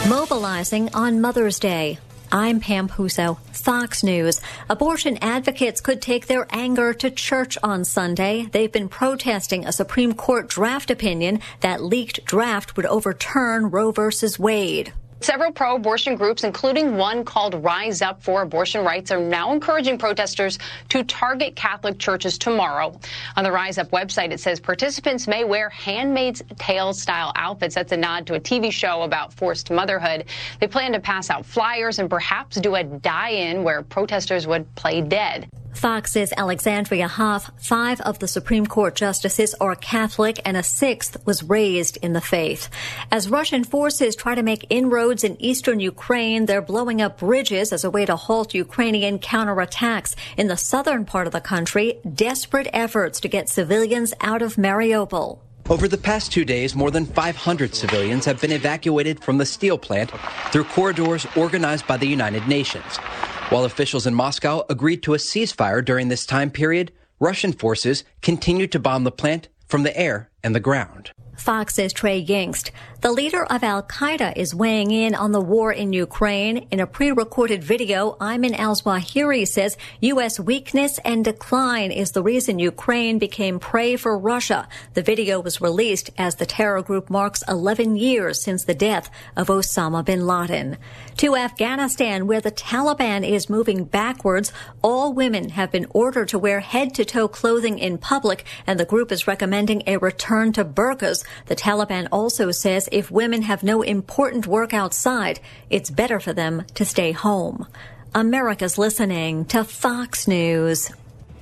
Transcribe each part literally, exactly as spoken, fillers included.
Mobilizing on Mother's Day. I'm Pam Puso, Fox News. Abortion advocates could take their anger to church on Sunday. They've been protesting a Supreme Court draft opinion. That leaked draft would overturn Roe versus Wade. Several pro-abortion groups, including one called Rise Up for Abortion Rights, are now encouraging protesters to target Catholic churches tomorrow. On the Rise Up website, it says participants may wear Handmaid's Tale-style outfits. That's a nod to a T V show about forced motherhood. They plan to pass out flyers and perhaps do a die-in where protesters would play dead. Fox's Alexandria Hoff, five of the Supreme Court justices are Catholic and a sixth was raised in the faith. As Russian forces try to make inroads in eastern Ukraine, they're blowing up bridges as a way to halt Ukrainian counterattacks. In the southern part of the country, desperate efforts to get civilians out of Mariupol. Over the past two days, more than five hundred civilians have been evacuated from the steel plant through corridors organized by the United Nations. While officials in Moscow agreed to a ceasefire during this time period, Russian forces continued to bomb the plant from the air and the ground. Fox's Trey Yingst. The leader of al-Qaeda is weighing in on the war in Ukraine. In a pre-recorded video, Ayman al-Zawahiri says U S weakness and decline is the reason Ukraine became prey for Russia. The video was released as the terror group marks eleven years since the death of Osama bin Laden. To Afghanistan, where the Taliban is moving backwards, all women have been ordered to wear head-to-toe clothing in public, and the group is recommending a return to burqas. The Taliban also says if women have no important work outside, it's better for them to stay home. America's listening to Fox News.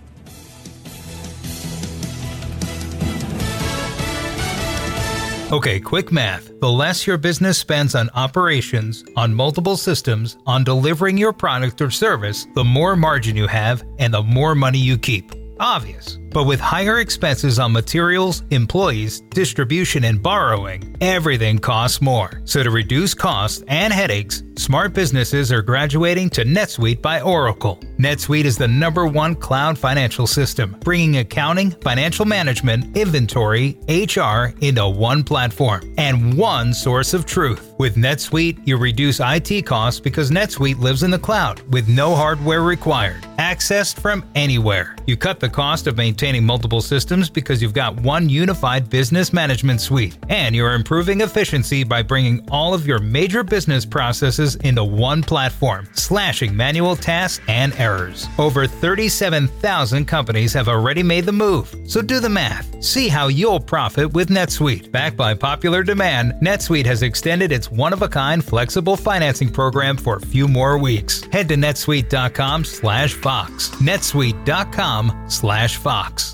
Okay, quick math. The less your business spends on operations, on multiple systems, on delivering your product or service, the more margin you have and the more money you keep. Obvious. But with higher expenses on materials, employees, distribution, and borrowing, everything costs more. So to reduce costs and headaches, smart businesses are graduating to NetSuite by Oracle. NetSuite is the number one cloud financial system, bringing accounting, financial management, inventory, H R into one platform and one source of truth. With NetSuite, you reduce I T costs because NetSuite lives in the cloud with no hardware required, accessed from anywhere. You cut the cost of maintaining multiple systems because you've got one unified business management suite, and you're improving efficiency by bringing all of your major business processes into one platform, slashing manual tasks and errors. Over thirty-seven thousand companies have already made the move, so do the math. See how you'll profit with NetSuite. Backed by popular demand, NetSuite has extended its one-of-a-kind flexible financing program for a few more weeks. Head to netsuite.com slash Fox. netsuite.com slash Fox.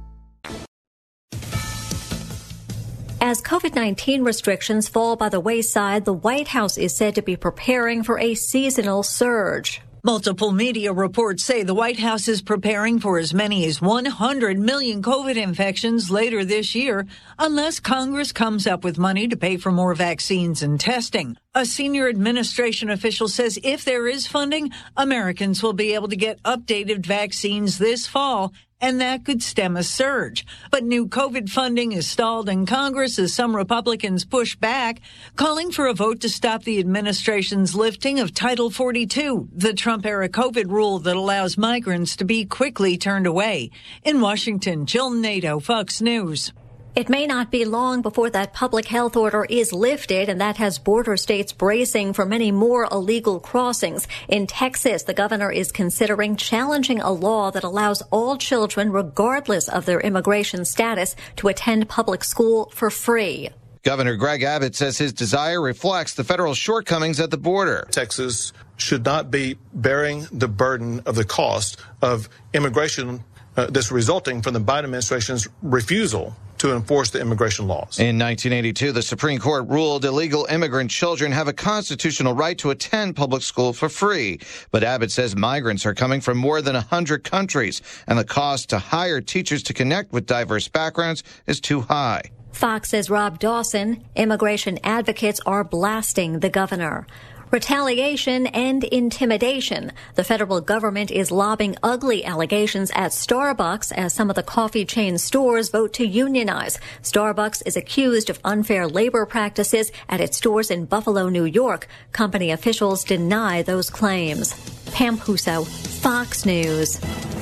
As COVID nineteen restrictions fall by the wayside, the White House is said to be preparing for a seasonal surge. Multiple media reports say the White House is preparing for as many as one hundred million COVID infections later this year, unless Congress comes up with money to pay for more vaccines and testing. A senior administration official says if there is funding, Americans will be able to get updated vaccines this fall, and that could stem a surge. But new COVID funding is stalled in Congress as some Republicans push back, calling for a vote to stop the administration's lifting of Title forty-two, the Trump-era COVID rule that allows migrants to be quickly turned away. In Washington, Jill Nato, Fox News. It may not be long before that public health order is lifted, and that has border states bracing for many more illegal crossings. In Texas, the governor is considering challenging a law that allows all children, regardless of their immigration status, to attend public school for free. Governor Greg Abbott says his desire reflects the federal shortcomings at the border. Texas should not be bearing the burden of the cost of immigration uh, that's resulting from the Biden administration's refusal to enforce the immigration laws. In nineteen eighty-two, the Supreme Court ruled illegal immigrant children have a constitutional right to attend public school for free. But Abbott says migrants are coming from more than one hundred countries, and the cost to hire teachers to connect with diverse backgrounds is too high. Fox's Rob Dawson. Immigration advocates are blasting the governor. Retaliation and intimidation. The federal government is lobbing ugly allegations at Starbucks as some of the coffee chain stores vote to unionize. Starbucks is accused of unfair labor practices at its stores in Buffalo, New York. Company officials deny those claims. Pam Puso, Fox News.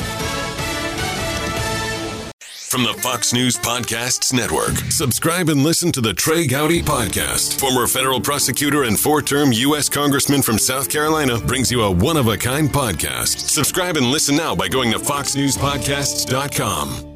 From the Fox News Podcasts Network, subscribe and listen to the Trey Gowdy Podcast. Former federal prosecutor and four-term U S Congressman from South Carolina brings you a one-of-a-kind podcast. Subscribe and listen now by going to fox news podcasts dot com.